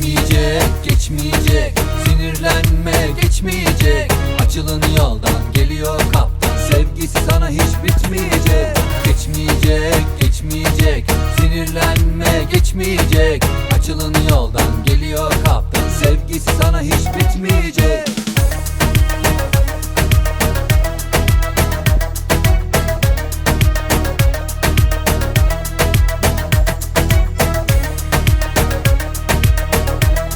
Geçmeyecek, geçmeyecek, sinirlenme geçmeyecek. Açılın yoldan, geliyor kaptan, sevgisi sana hiç bitmeyecek. Geçmeyecek, geçmeyecek, sinirlenme geçmeyecek. Açılın yoldan,